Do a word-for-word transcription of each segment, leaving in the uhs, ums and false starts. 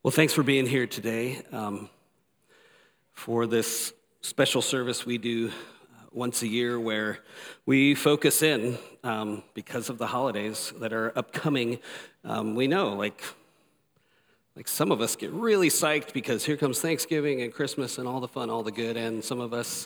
Well, thanks for being here today um, for this special service we do uh, once a year where we focus in um, because of the holidays that are upcoming. Um, we know, like, like some of us get really psyched because here comes Thanksgiving and Christmas and all the fun, all the good, and some of us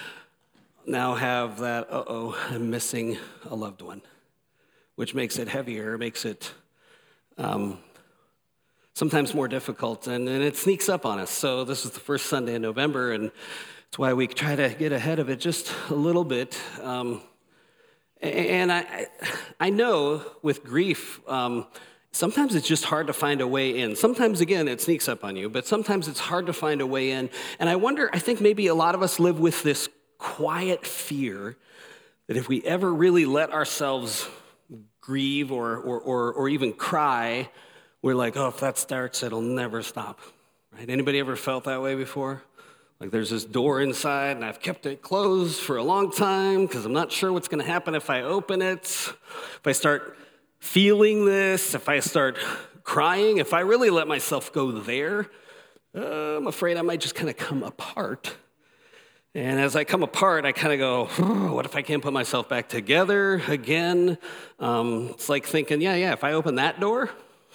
now have that, uh-oh, I'm missing a loved one, which makes it heavier, makes it um, sometimes more difficult, and, and it sneaks up on us. So this is the first Sunday in November, and it's why we try to get ahead of it just a little bit. Um, and I, I know with grief, um, sometimes it's just hard to find a way in. Sometimes, again, it sneaks up on you, but sometimes it's hard to find a way in. And I wonder, I think maybe a lot of us live with this quiet fear that if we ever really let ourselves grieve or or or, or even cry, we're like, oh, if that starts, it'll never stop, right? Anybody ever felt that way before? Like there's this door inside, and I've kept it closed for a long time because I'm not sure what's going to happen if I open it. If I start feeling this, if I start crying, if I really let myself go there, uh, I'm afraid I might just kind of come apart. And as I come apart, I kind of go, oh, what if I can't put myself back together again? Um, it's like thinking, yeah, yeah, if I open that door,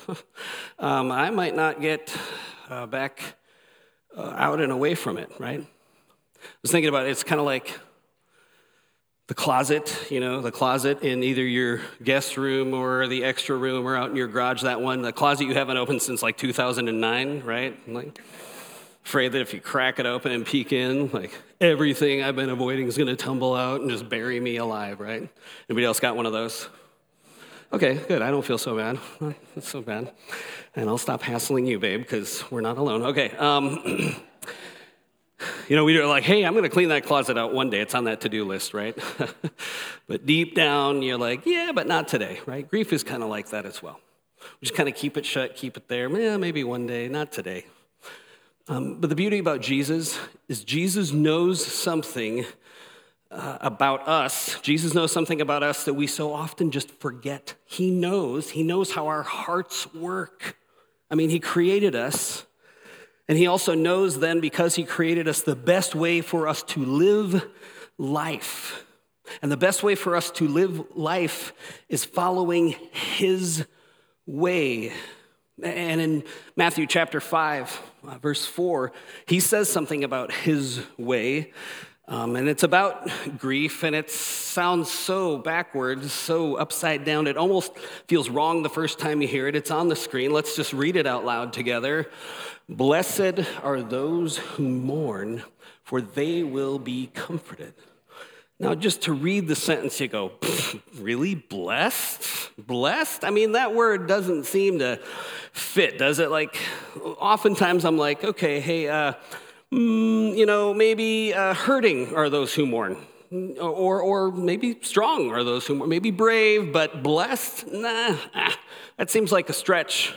um, I might not get uh, back uh, out and away from it, right? I was thinking about it, it's kind of like the closet, you know, the closet in either your guest room or the extra room or out in your garage, that one, the closet you haven't opened since like two thousand nine, right? Like, afraid that if you crack it open and peek in, like everything I've been avoiding is going to tumble out and just bury me alive, right? Anybody else got one of those? Okay, good. I don't feel so bad. Not so bad. And I'll stop hassling you, babe, because we're not alone. Okay. Um, you know, we are like, hey, I'm going to clean that closet out one day. It's on that to-do list, right? But deep down, you're like, yeah, but not today, right? Grief is kind of like that as well. We just kind of keep it shut, keep it there. Yeah, maybe one day, not today. Um, but the beauty about Jesus is Jesus knows something uh, about us. Jesus knows something about us that we so often just forget. He knows. He knows how our hearts work. I mean, he created us. And he also knows then, because he created us, the best way for us to live life. And the best way for us to live life is following his way. And in Matthew chapter five, uh, verse four, he says something about his way. Um, and it's about grief, and it sounds so backwards, so upside down. It almost feels wrong the first time you hear it. It's on the screen. Let's just read it out loud together. Blessed are those who mourn, for they will be comforted. Now, just to read the sentence, you go, really? Blessed? Blessed? I mean, that word doesn't seem to fit, does it? Like, oftentimes I'm like, okay, hey, uh, mm, you know, maybe uh, hurting are those who mourn. Or, or maybe strong are those who mourn. Maybe brave, but blessed? Nah, ah, that seems like a stretch.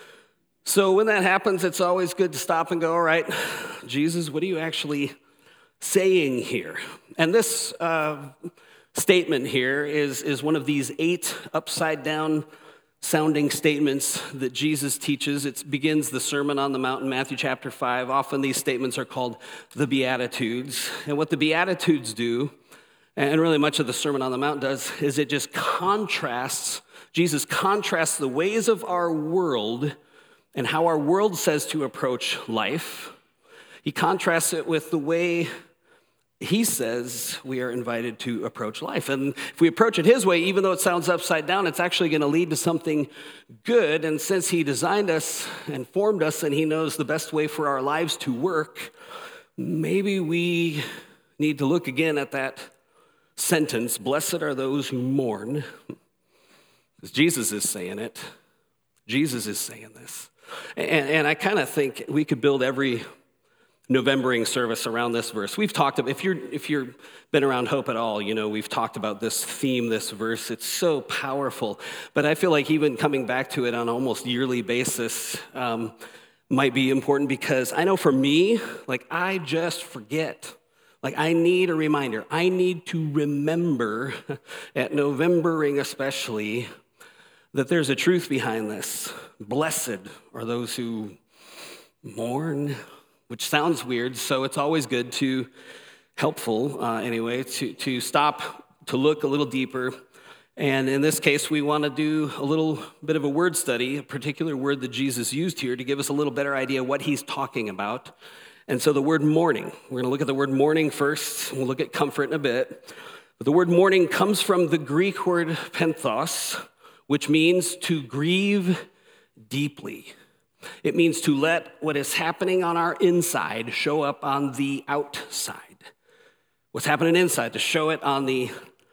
So when that happens, it's always good to stop and go, all right, Jesus, what are you actually saying here? And this uh, statement here is, is one of these eight upside down sounding statements that Jesus teaches. It begins the Sermon on the Mount in Matthew chapter five. Often these statements are called the Beatitudes. And what the Beatitudes do, and really much of the Sermon on the Mount does, is it just contrasts, Jesus contrasts the ways of our world and how our world says to approach life. He contrasts it with the way he says we are invited to approach life. And if we approach it his way, even though it sounds upside down, it's actually going to lead to something good. And since he designed us and formed us and he knows the best way for our lives to work, maybe we need to look again at that sentence, blessed are those who mourn, because Jesus is saying it. Jesus is saying this. And, and I kind of think we could build every Novembering service around this verse. We've talked about, if you're if you've been around Hope at all, you know, we've talked about this theme, this verse. It's so powerful. But I feel like even coming back to it on an almost yearly basis um, might be important, because I know for me, like, I just forget. Like, I need a reminder. I need to remember, at Novembering especially, that there's a truth behind this. Blessed are those who mourn, which sounds weird, so it's always good to, helpful uh, anyway, to, to stop, to look a little deeper. And in this case, we want to do a little bit of a word study, a particular word that Jesus used here to give us a little better idea what he's talking about. And so the word mourning, we're going to look at the word mourning first. We'll look at comfort in a bit. But the word mourning comes from the Greek word penthos, which means to grieve deeply. It means to let what is happening on our inside show up on the outside. What's happening inside, to show it on the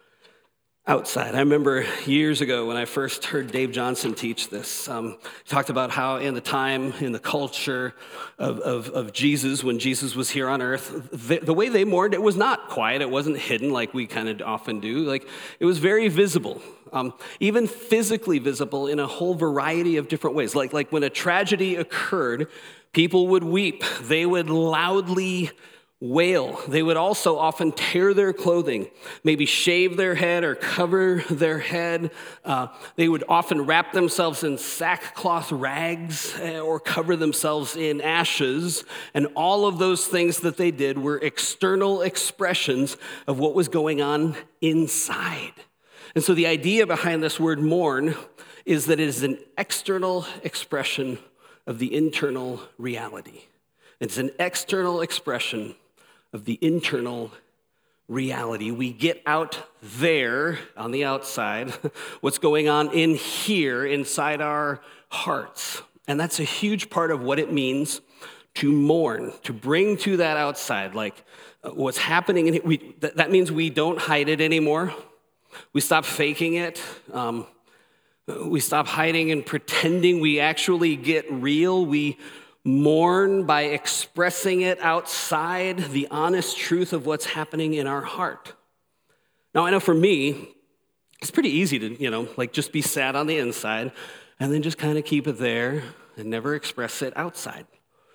outside. I remember years ago when I first heard Dave Johnson teach this. Um, he talked about how in the time, in the culture of, of, of Jesus, when Jesus was here on earth, the, the way they mourned, it was not quiet. It wasn't hidden like we kind of often do. Like, it was very visible, um, even physically visible in a whole variety of different ways. Like, like when a tragedy occurred, people would weep. They would loudly wail. They would also often tear their clothing, maybe shave their head or cover their head. Uh, they would often wrap themselves in sackcloth rags or cover themselves in ashes. And all of those things that they did were external expressions of what was going on inside. And so the idea behind this word mourn is that it is an external expression of the internal reality. It's an external expression of the internal reality. We get out there on the outside, what's going on in here inside our hearts. And that's a huge part of what it means to mourn, to bring to that outside, like uh, what's happening. In it. We, th- that means we don't hide it anymore. We stop faking it. Um, we stop hiding and pretending. We actually get real. We mourn by expressing it outside, the honest truth of what's happening in our heart. Now, I know for me, it's pretty easy to, you know, like just be sad on the inside and then just kind of keep it there and never express it outside.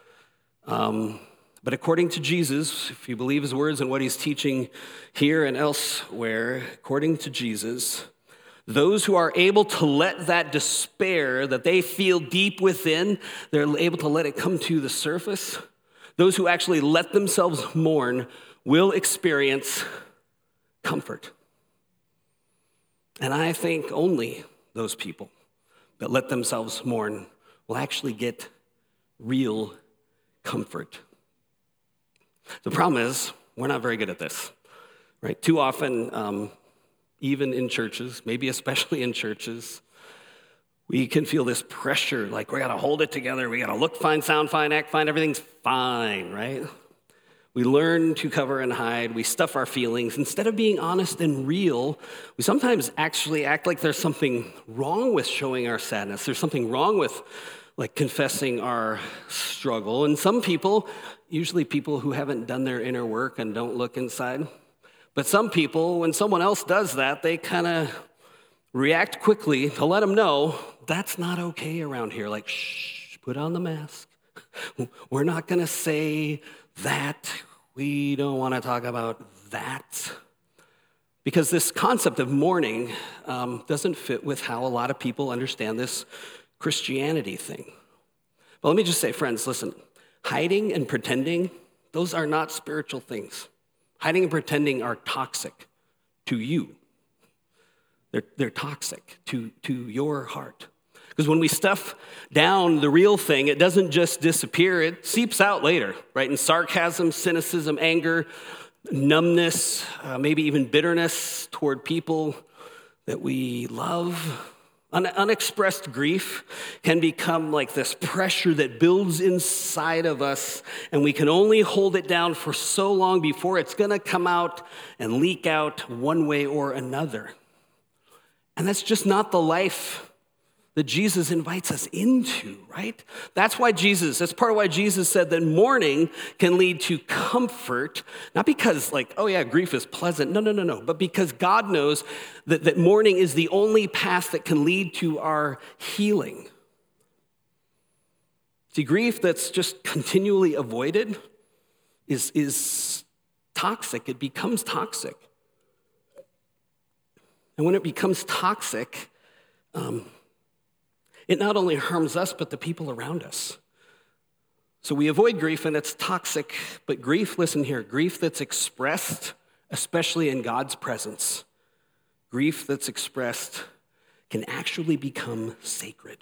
Um, but according to Jesus, if you believe his words and what he's teaching here and elsewhere, according to Jesus, those who are able to let that despair that they feel deep within, they're able to let it come to the surface. Those who actually let themselves mourn will experience comfort. And I think only those people that let themselves mourn will actually get real comfort. The problem is, we're not very good at this, right? Too often, um, even in churches, maybe especially in churches, we can feel this pressure, like we gotta hold it together, we gotta look fine, sound fine, act fine, everything's fine, right? We learn to cover and hide, we stuff our feelings. Instead of being honest and real, we sometimes actually act like there's something wrong with showing our sadness. There's something wrong with like confessing our struggle. And some people, usually people who haven't done their inner work and don't look inside, but some people, when someone else does that, they kind of react quickly to let them know that's not okay around here. Like, shh, put on the mask. We're not going to say that. We don't want to talk about that. Because this concept of mourning um, doesn't fit with how a lot of people understand this Christianity thing. But let me just say, friends, listen, hiding and pretending, those are not spiritual things. Hiding and pretending are toxic to you. They're, they're toxic to, to your heart. Because when we stuff down the real thing, it doesn't just disappear, it seeps out later, right? In sarcasm, cynicism, anger, numbness, uh, maybe even bitterness toward people that we love. Un- unexpressed grief can become like this pressure that builds inside of us, and we can only hold it down for so long before it's going to come out and leak out one way or another. And that's just not the life that Jesus invites us into, right? That's why Jesus, that's part of why Jesus said that mourning can lead to comfort, not because like, oh yeah, grief is pleasant. No, no, no, no. But because God knows that, that mourning is the only path that can lead to our healing. See, grief that's just continually avoided is, is toxic. It becomes toxic. And when it becomes toxic, um, it not only harms us, but the people around us. So we avoid grief, and it's toxic, but grief, listen here, grief that's expressed, especially in God's presence, grief that's expressed can actually become sacred.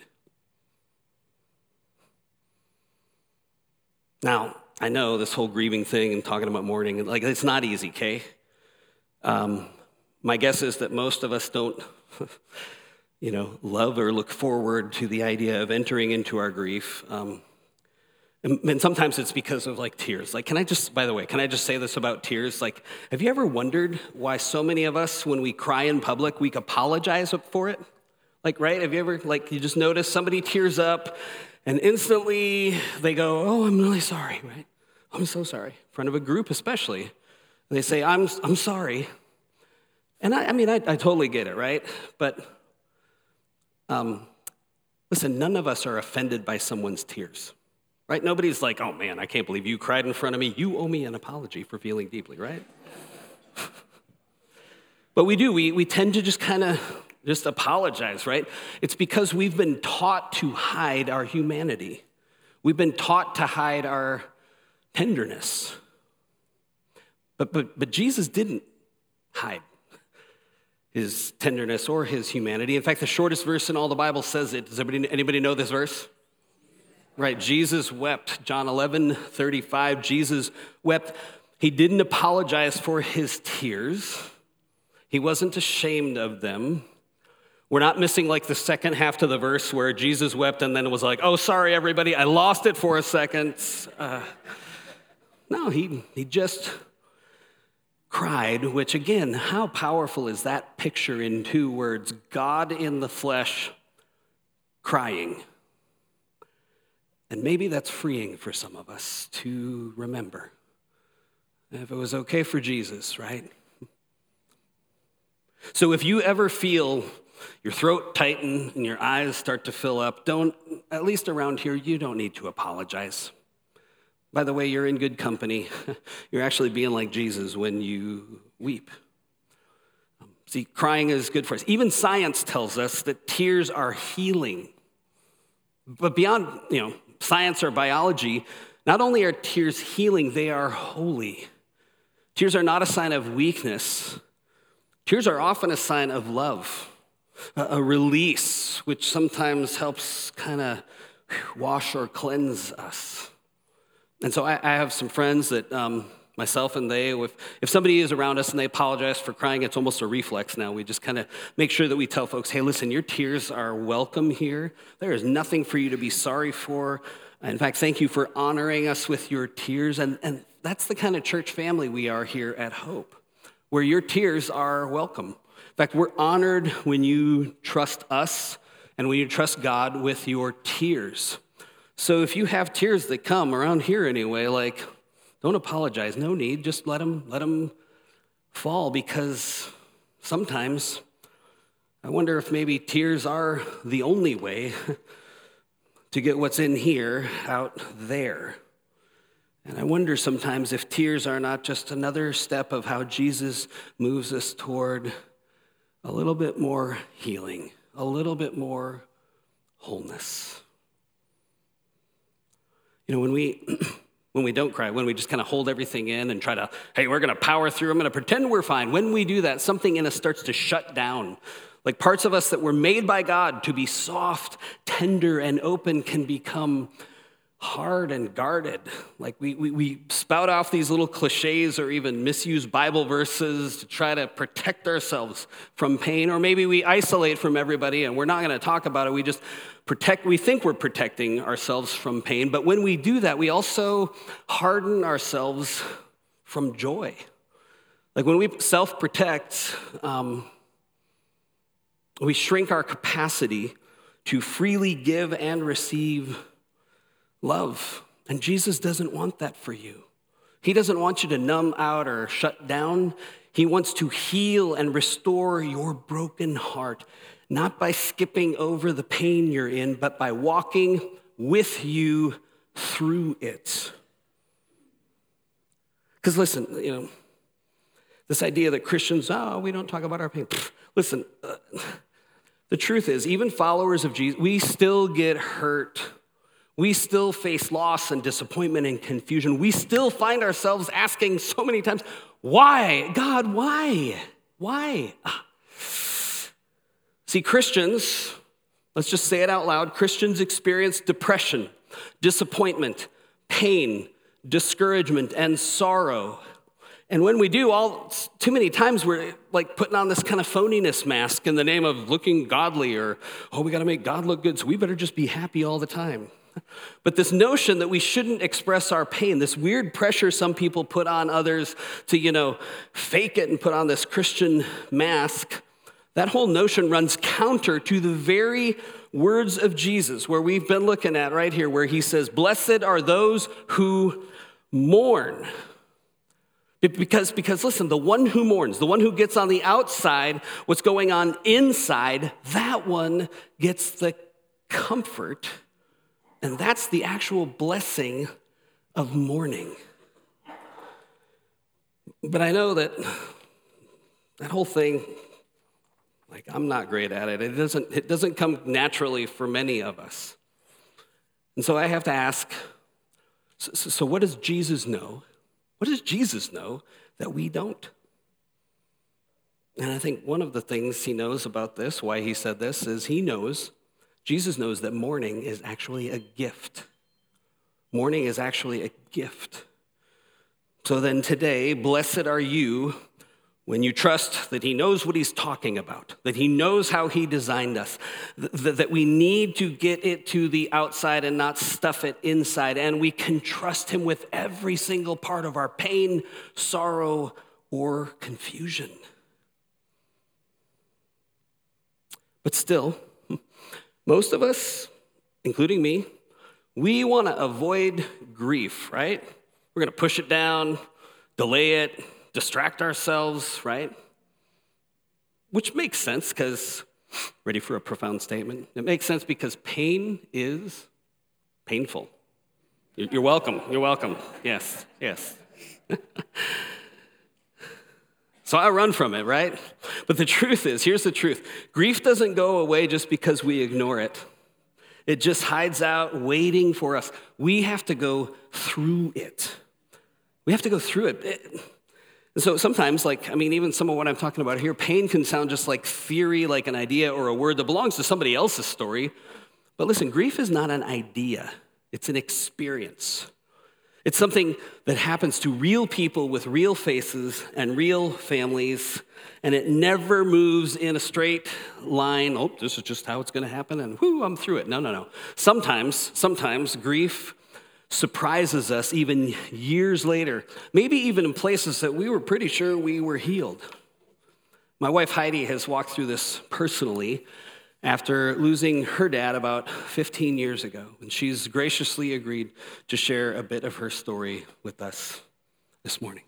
Now, I know this whole grieving thing and talking about mourning, like it's not easy, okay? Um, my guess is that most of us don't, you know, love or look forward to the idea of entering into our grief. Um, and, and sometimes it's because of like tears. Like, can I just, by the way, can I just say this about tears? Like, have you ever wondered why so many of us, when we cry in public, we apologize for it? Like, right? Have you ever, like, you just notice somebody tears up and instantly they go, oh, I'm really sorry, right? I'm so sorry. In front of a group especially. And they say, I'm I'm sorry. And I, I mean, I, I totally get it, right? But um, listen, none of us are offended by someone's tears, right? Nobody's like, oh man, I can't believe you cried in front of me. You owe me an apology for feeling deeply, right? But we do, we, we tend to just kind of just apologize, right? It's because we've been taught to hide our humanity. We've been taught to hide our tenderness. But, but, but Jesus didn't hide his tenderness or his humanity. In fact, the shortest verse in all the Bible says it. Does anybody, anybody know this verse? Right, Jesus wept. John eleven thirty-five, Jesus wept. He didn't apologize for his tears. He wasn't ashamed of them. We're not missing like the second half to the verse where Jesus wept and then it was like, oh, sorry, everybody, I lost it for a second. Uh, no, he, he just cried, which again, how powerful is that picture in two words? God in the flesh crying. And maybe that's freeing for some of us to remember. If it was okay for Jesus, right? So if you ever feel your throat tighten and your eyes start to fill up, don't, at least around here, you don't need to apologize. By the way, you're in good company. You're actually being like Jesus when you weep. See, crying is good for us. Even science tells us that tears are healing. But beyond, you know, science or biology, not only are tears healing, they are holy. Tears are not a sign of weakness. Tears are often a sign of love, a release, which sometimes helps kind of wash or cleanse us. And so I, I have some friends that um, myself and they, if, if somebody is around us and they apologize for crying, it's almost a reflex now. We just kind of make sure that we tell folks, hey, listen, your tears are welcome here. There is nothing for you to be sorry for. In fact, thank you for honoring us with your tears. And, and that's the kind of church family we are here at Hope, where your tears are welcome. In fact, we're honored when you trust us and when you trust God with your tears. So if you have tears that come around here anyway, like, don't apologize. No need. Just let them, let them fall, because sometimes I wonder if maybe tears are the only way to get what's in here out there. And I wonder sometimes if tears are not just another step of how Jesus moves us toward a little bit more healing, a little bit more wholeness. You know, when we when we don't cry, when we just kind of hold everything in and try to, hey, we're going to power through, I'm going to pretend we're fine. When we do that, something in us starts to shut down. Like parts of us that were made by God to be soft, tender, and open can become hard and guarded. Like we, we we spout off these little cliches or even misuse Bible verses to try to protect ourselves from pain. Or maybe we isolate from everybody and we're not going to talk about it. We just protect, we think we're protecting ourselves from pain. But when we do that, we also harden ourselves from joy. Like when we self-protect, um, we shrink our capacity to freely give and receive love. And Jesus doesn't want that for you. He doesn't want you to numb out or shut down. He wants to heal and restore your broken heart, not by skipping over the pain you're in, but by walking with you through it. Because listen, you know, this idea that Christians, oh, we don't talk about our pain. Pfft, listen, uh, the truth is, even followers of Jesus, we still get hurt We still face loss and disappointment and confusion. We still find ourselves asking so many times, why? God, why? Why? See, Christians, let's just say it out loud, Christians experience depression, disappointment, pain, discouragement, and sorrow. And when we do, all too many times we're like putting on this kind of phoniness mask in the name of looking godly, or, oh, we got to make God look good, so we better just be happy all the time. But this notion that we shouldn't express our pain, this weird pressure some people put on others to, you know, fake it and put on this Christian mask, that whole notion runs counter to the very words of Jesus, where we've been looking at right here, where he says, blessed are those who mourn. Because, because listen, the one who mourns, the one who gets on the outside, what's going on inside, that one gets the comfort. And that's the actual blessing of mourning. But I know that that whole thing, like, I'm not great at it. It doesn't, it doesn't come naturally for many of us. And so I have to ask, so, so what does Jesus know? What does Jesus know that we don't? And I think one of the things he knows about this, why he said this, is he knows, Jesus knows that mourning is actually a gift. Mourning is actually a gift. So then today, blessed are you when you trust that he knows what he's talking about, that he knows how he designed us, th- that we need to get it to the outside and not stuff it inside, and we can trust him with every single part of our pain, sorrow, or confusion. But still, most of us, including me, we want to avoid grief, right? We're going to push it down, delay it, distract ourselves, right? Which makes sense because, ready for a profound statement? It makes sense because pain is painful. You're welcome. You're welcome. Yes, yes. So I run from it, right? But the truth is, here's the truth. Grief doesn't go away just because we ignore it. It just hides out, waiting for us. We have to go through it. We have to go through it. it and so sometimes, like, I mean, even some of what I'm talking about here, pain can sound just like theory, like an idea or a word that belongs to somebody else's story. But listen, grief is not an idea. It's an experience. It's something that happens to real people with real faces and real families, and it never moves in a straight line. Oh, this is just how it's going to happen, and whoo, I'm through it. No, no, no. Sometimes, sometimes grief surprises us even years later, maybe even in places that we were pretty sure we were healed. My wife Heidi has walked through this personally after losing her dad about fifteen years ago, and she's graciously agreed to share a bit of her story with us this morning.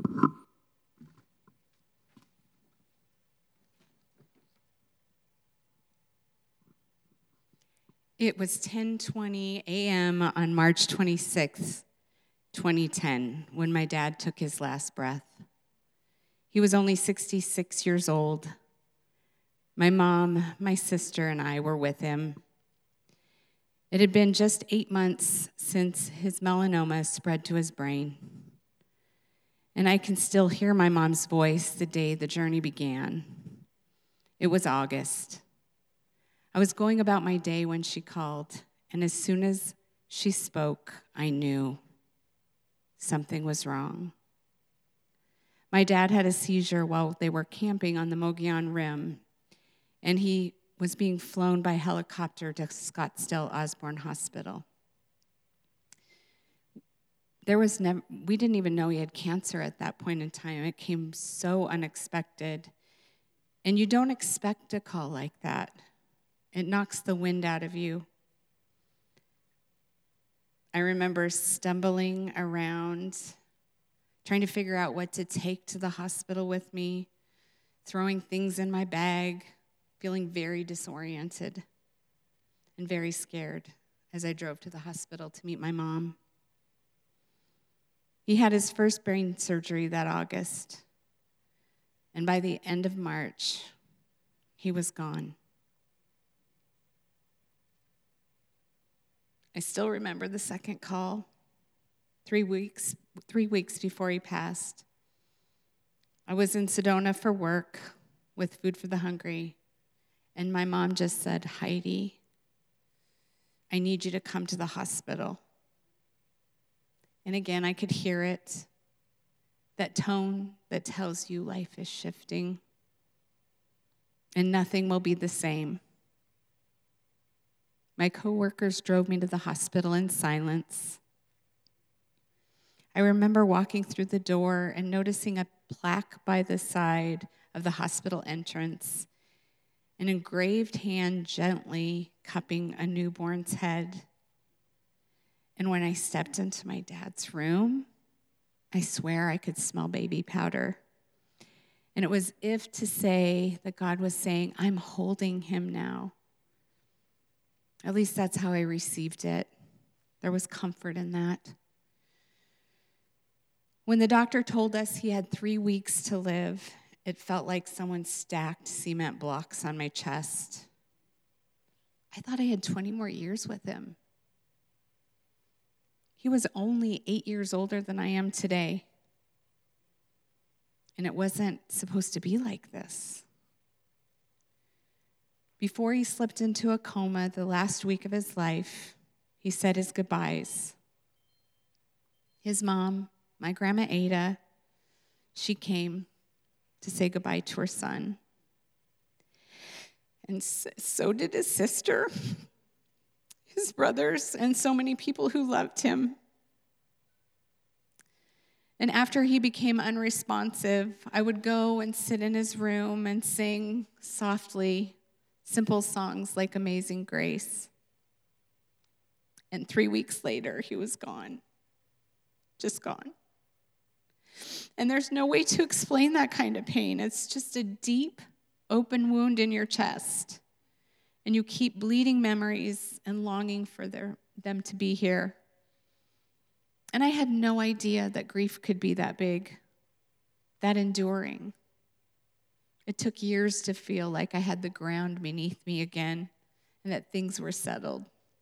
It was ten twenty a.m. on March twenty-sixth, twenty ten, when my dad took his last breath. He was only sixty-six years old. My mom, my sister, and I were with him. It had been just eight months since his melanoma spread to his brain. And I can still hear my mom's voice the day the journey began. It was August. I was going about my day when she called, and as soon as she spoke, I knew something was wrong. My dad had a seizure while they were camping on the Mogollon Rim, and he was being flown by helicopter to Scottsdale Osborne Hospital. There was never, we didn't even know he had cancer at that point in time. It came so unexpected. And you don't expect a call like that. It knocks the wind out of you. I remember stumbling around, trying to figure out what to take to the hospital with me, throwing things in my bag, feeling very disoriented and very scared as I drove to the hospital to meet my mom. He had his first brain surgery that August, and by the end of March, he was gone. I still remember the second call, three weeks, three weeks before he passed. I was in Sedona for work with Food for the Hungry, and my mom just said, Heidi, I need you to come to the hospital. And again, I could hear it, that tone that tells you life is shifting and nothing will be the same. My coworkers drove me to the hospital in silence. I remember walking through the door and noticing a plaque by the side of the hospital entrance, an engraved hand gently cupping a newborn's head. And when I stepped into my dad's room, I swear I could smell baby powder. And it was as if to say that God was saying, I'm holding him now. At least that's how I received it. There was comfort in that. When the doctor told us he had three weeks to live, it felt like someone stacked cement blocks on my chest. I thought I had twenty more years with him. He was only eight years older than I am today. And it wasn't supposed to be like this. Before he slipped into a coma the last week of his life, he said his goodbyes. His mom, my grandma Ada, she came to say goodbye to her son. And so did his sister, his brothers, and so many people who loved him. And after he became unresponsive, I would go and sit in his room and sing softly simple songs like Amazing Grace. And three weeks later, he was gone, just gone. And there's no way to explain that kind of pain. It's just a deep, open wound in your chest. And you keep bleeding memories and longing for their, them to be here. And I had no idea that grief could be that big, that enduring. It took years to feel like I had the ground beneath me again and that things were settled.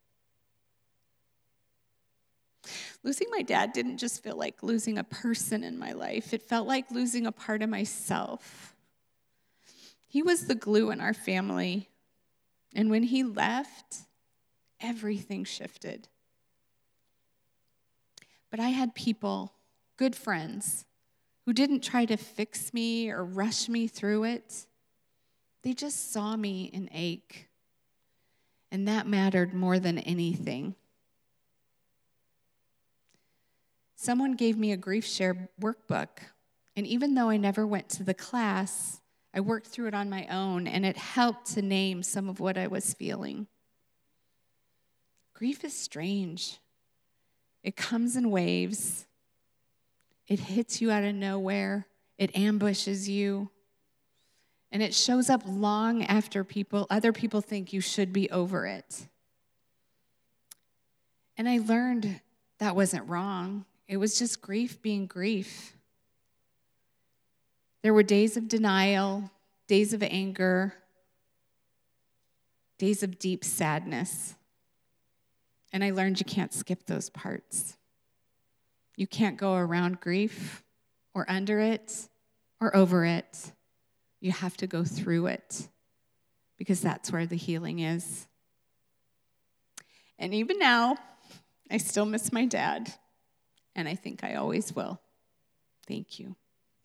Losing my dad didn't just feel like losing a person in my life. It felt like losing a part of myself. He was the glue in our family. And when he left, everything shifted. But I had people, good friends, who didn't try to fix me or rush me through it. They just saw me in ache. And that mattered more than anything. Someone gave me a grief share workbook. And even though I never went to the class, I worked through it on my own, and it helped to name some of what I was feeling. Grief is strange. It comes in waves. It hits you out of nowhere. It ambushes you. And it shows up long after people, other people think you should be over it. And I learned that wasn't wrong. It was just grief being grief. There were days of denial, days of anger, days of deep sadness. And I learned you can't skip those parts. You can't go around grief or under it or over it. You have to go through it because that's where the healing is. And even now, I still miss my dad, and I think I always will. Thank you.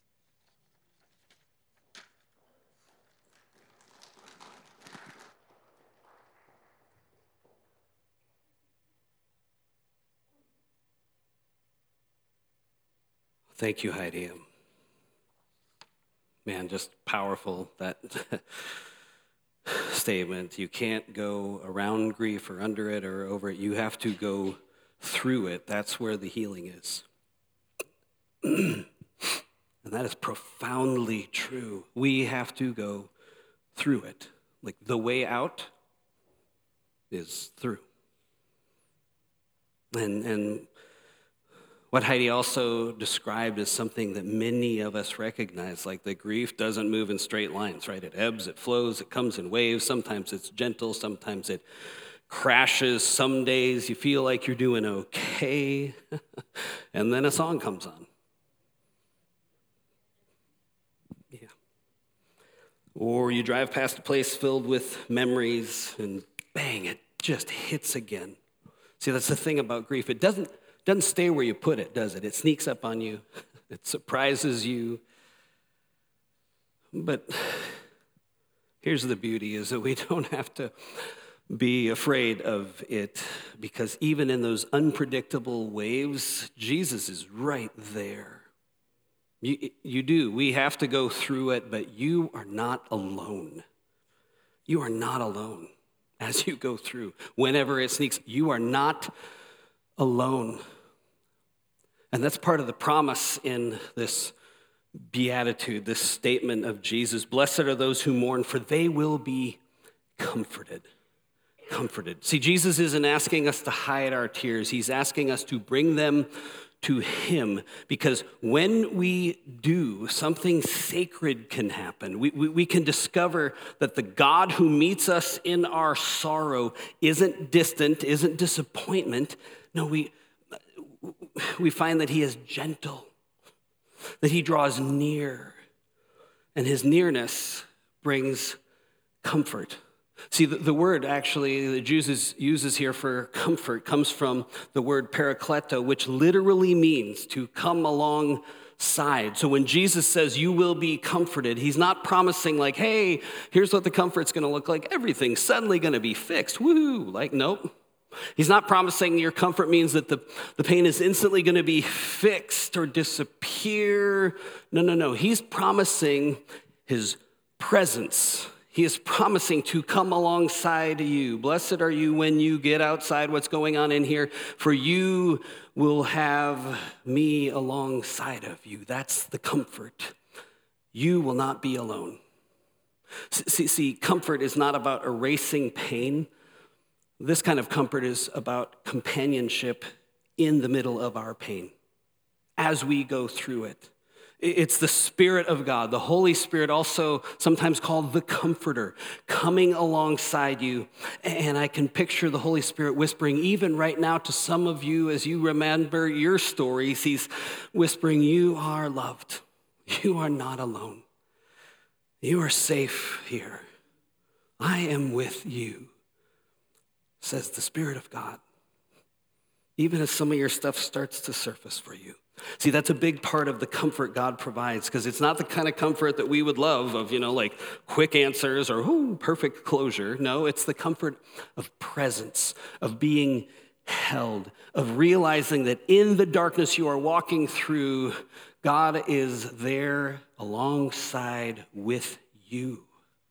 Thank you, Heidi. Man, just powerful, that statement. You can't go around grief or under it or over it. You have to go through it. That's where the healing is. And that is profoundly true. We have to go through it. Like the way out is through. And and what Heidi also described is something that many of us recognize, like the grief doesn't move in straight lines, right? It ebbs, it flows, it comes in waves. Sometimes it's gentle, sometimes it crashes. Some days you feel like you're doing okay, and then a song comes on. Yeah. Or you drive past a place filled with memories, and bang, it just hits again. See, that's the thing about grief. It doesn't, doesn't stay where you put it, does it? It sneaks up on you. It surprises you. But here's the beauty, is that we don't have to be afraid of it, because even in those unpredictable waves, Jesus is right there. You, you do. We have to go through it, but you are not alone. You are not alone as you go through. Whenever it sneaks, you are not alone. And that's part of the promise in this beatitude, this statement of Jesus. Blessed are those who mourn, for they will be comforted. Comforted. See, Jesus isn't asking us to hide our tears. He's asking us to bring them to him, because when we do, something sacred can happen. We, we, we can discover that the God who meets us in our sorrow isn't distant, isn't disappointment. No, we, we find that he is gentle, that he draws near, and his nearness brings comfort. See, the, the word actually that Jesus uses here for comfort comes from the word parakleto, which literally means to come alongside. So when Jesus says you will be comforted, he's not promising like, hey, here's what the comfort's going to look like. Everything's suddenly going to be fixed. Woo! Like, nope. He's not promising your comfort means that the, the pain is instantly going to be fixed or disappear. No, no, no. He's promising his presence. He is promising to come alongside you. Blessed are you when you get outside what's going on in here, for you will have me alongside of you. That's the comfort. You will not be alone. See, see, comfort is not about erasing pain. This kind of comfort is about companionship in the middle of our pain as we go through it. It's the Spirit of God, the Holy Spirit, also sometimes called the Comforter, coming alongside you. And I can picture the Holy Spirit whispering, even right now to some of you as you remember your stories, he's whispering, you are loved. You are not alone. You are safe here. I am with you, says the Spirit of God, even as some of your stuff starts to surface for you. See, that's a big part of the comfort God provides, because it's not the kind of comfort that we would love of, you know, like quick answers or, ooh, perfect closure. No, it's the comfort of presence, of being held, of realizing that in the darkness you are walking through, God is there alongside with you.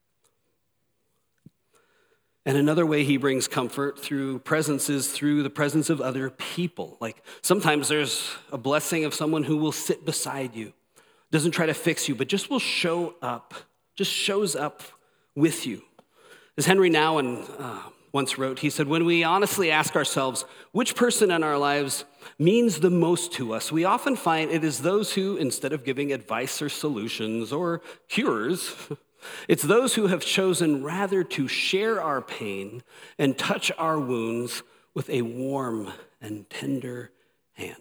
And another way he brings comfort through presence is through the presence of other people. Like sometimes there's a blessing of someone who will sit beside you, doesn't try to fix you, but just will show up, just shows up with you. As Henry Nouwen uh, once wrote, he said, when we honestly ask ourselves which person in our lives means the most to us, we often find it is those who, instead of giving advice or solutions or cures, it's those who have chosen rather to share our pain and touch our wounds with a warm and tender hand.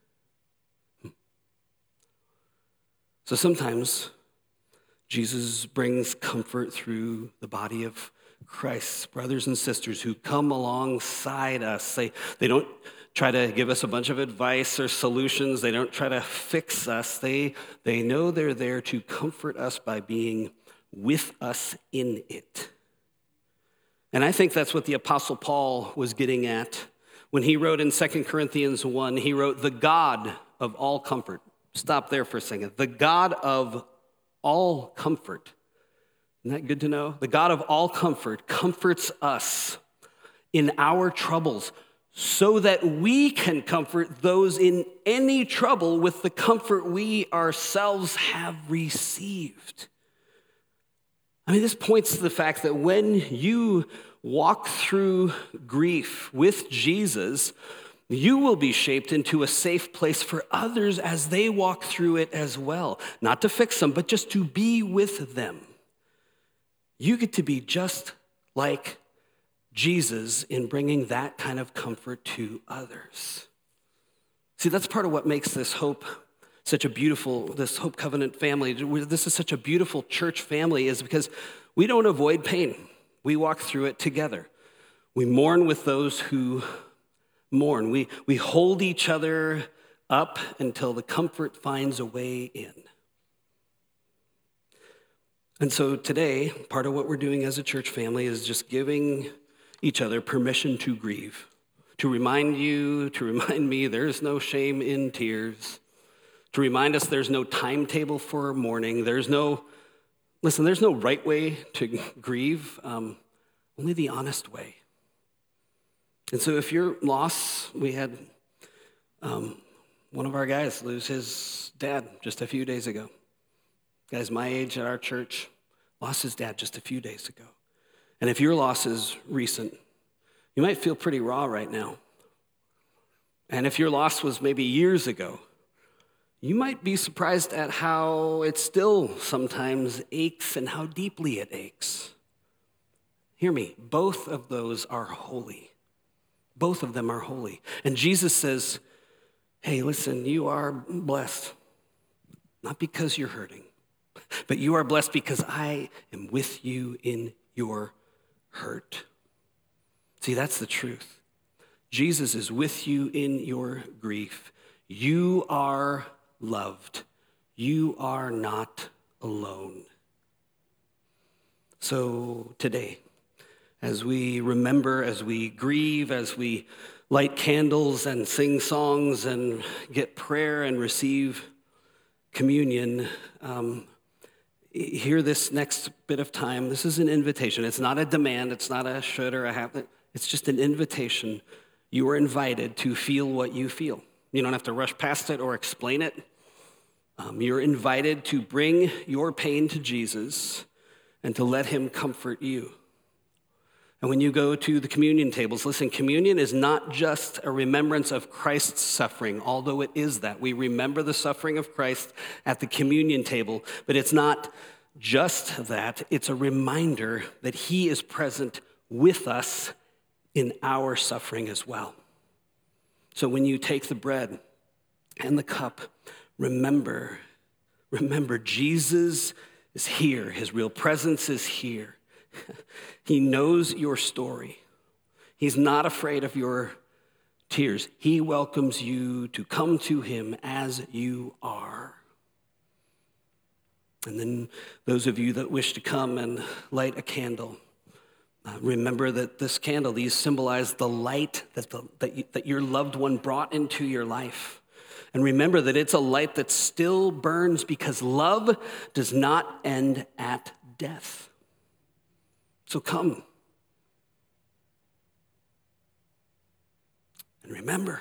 So sometimes Jesus brings comfort through the body of Christ's brothers and sisters who come alongside us. They, they don't try to give us a bunch of advice or solutions. They don't try to fix us. They, they know they're there to comfort us by being with us in it. And I think that's what the Apostle Paul was getting at when he wrote in Second Corinthians one, he wrote, the God of all comfort. Stop there for a second. The God of all comfort. Isn't that good to know? The God of all comfort comforts us in our troubles so that we can comfort those in any trouble with the comfort we ourselves have received. I mean, this points to the fact that when you walk through grief with Jesus, you will be shaped into a safe place for others as they walk through it as well. Not to fix them, but just to be with them. You get to be just like Jesus in bringing that kind of comfort to others. See, that's part of what makes this Hope such a beautiful, this Hope Covenant family, this is such a beautiful church family, is because we don't avoid pain. We walk through it together. We mourn with those who mourn. We, we hold each other up until the comfort finds a way in. And so today, part of what we're doing as a church family is just giving each other permission to grieve, to remind you, to remind me there's no shame in tears, to remind us there's no timetable for mourning. There's no, listen, there's no right way to grieve, um, only the honest way. And so if you're lost, we had um, one of our guys lose his dad just a few days ago. Guys my age at our church lost his dad just a few days ago. And if your loss is recent, you might feel pretty raw right now. And if your loss was maybe years ago, you might be surprised at how it still sometimes aches and how deeply it aches. Hear me, both of those are holy. Both of them are holy. And Jesus says, hey, listen, you are blessed, not because you're hurting, but you are blessed because I am with you in your hurt. See, that's the truth. Jesus is with you in your grief. You are loved. You are not alone. So today, as we remember, as we grieve, as we light candles and sing songs and get prayer and receive communion, um, hear this next bit of time. This is an invitation. It's not a demand. It's not a should or a have. It's just an invitation. You are invited to feel what you feel. You don't have to rush past it or explain it. Um, you're invited to bring your pain to Jesus and to let him comfort you. And when you go to the communion tables, listen, communion is not just a remembrance of Christ's suffering, although it is that. We remember the suffering of Christ at the communion table, but it's not just that. It's a reminder that he is present with us in our suffering as well. So when you take the bread and the cup, remember, remember Jesus is here. His real presence is here. He knows your story. He's not afraid of your tears. He welcomes you to come to him as you are. And then those of you that wish to come and light a candle, uh, remember that this candle, these symbolize the light that, the, that, you, that your loved one brought into your life. And remember that it's a light that still burns because love does not end at death. So come. And remember.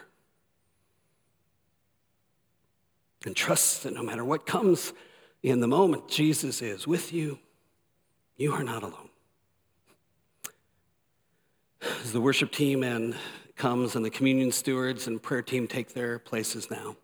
And trust that no matter what comes in the moment, Jesus is with you. You are not alone. As the worship team and comes and the communion stewards and prayer team take their places now,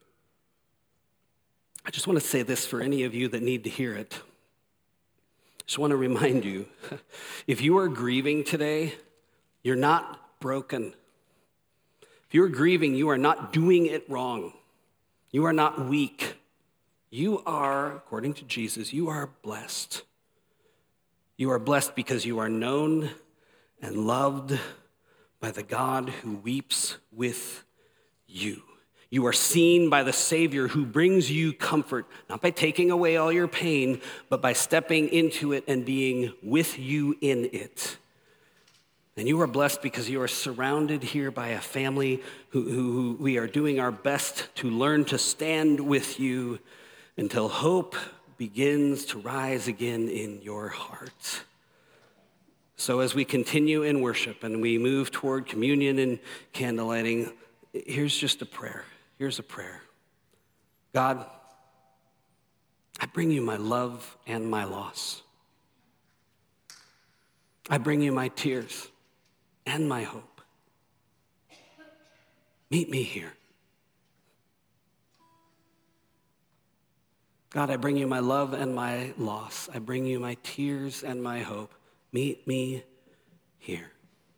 I just want to say this for any of you that need to hear it. I just want to remind you, if you are grieving today, you're not broken. If you're grieving, you are not doing it wrong. You are not weak. You are, according to Jesus, you are blessed. You are blessed because you are known and loved by the God who weeps with you. You are seen by the Savior who brings you comfort, not by taking away all your pain, but by stepping into it and being with you in it. And you are blessed because you are surrounded here by a family who, who, who we are doing our best to learn to stand with you until hope begins to rise again in your heart. So as we continue in worship and we move toward communion and candlelighting, here's just a prayer. Here's a prayer. God, I bring you my love and my loss. I bring you my tears and my hope. Meet me here. God, I bring you my love and my loss. I bring you my tears and my hope. Meet me here.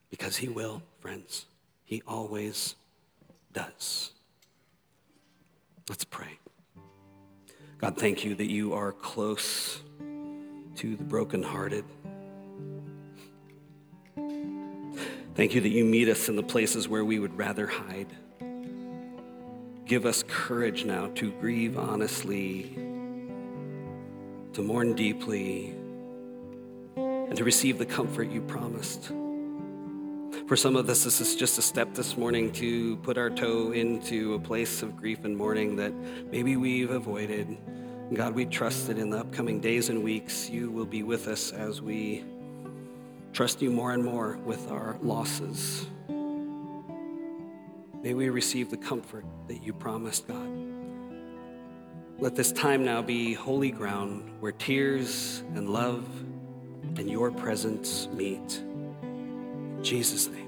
because he will, friends. He always does. Let's pray. God, thank you that you are close to the brokenhearted. Thank you that you meet us in the places where we would rather hide. Give us courage now to grieve honestly, to mourn deeply, and to receive the comfort you promised. For some of us, this is just a step this morning to put our toe into a place of grief and mourning that maybe we've avoided. God, we trust that in the upcoming days and weeks, you will be with us as we trust you more and more with our losses. May we receive the comfort that you promised, God. Let this time now be holy ground where tears and love and your presence meet. In Jesus' name.